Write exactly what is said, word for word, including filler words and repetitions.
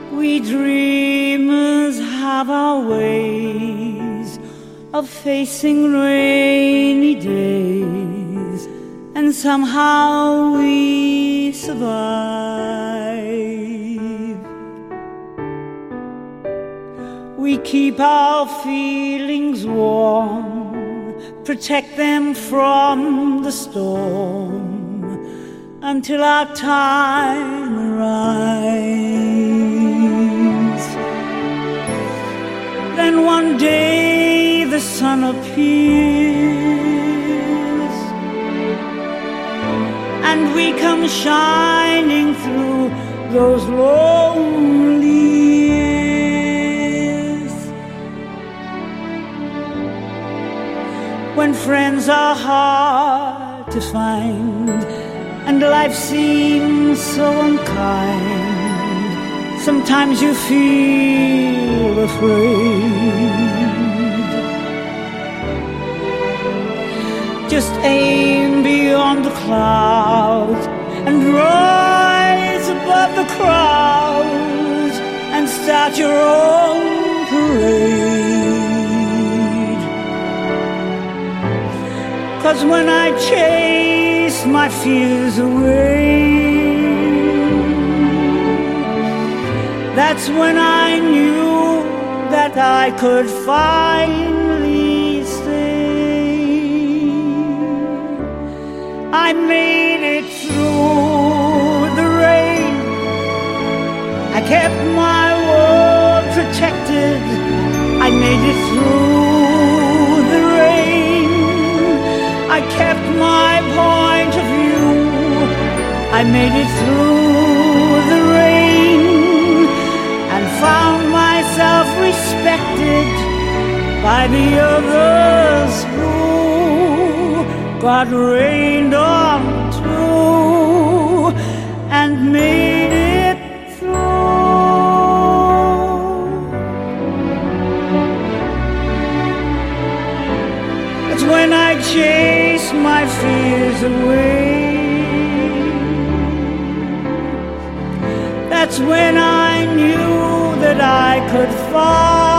We dreamers have our ways of facing rainy days, and somehow we survive. We keep our feelings warm, protect them from the storm, until our time arrives. Then one day the sun appears, and we come shining through those lonely years. When friends are hard to find and life seems so unkind, sometimes you feel afraid. Just aim beyond the clouds and rise above the crowds and start your own parade. 'Cause when I chase my fears away, that's when I knew that I could finally stay. I made it through the rain, I kept my world protected. I made it through the rain, I kept my point of view. I made it through the rain and found myself respected by the others who got rained on too and made it through. It's when I chase my fears away, that's when I knew that I could fly.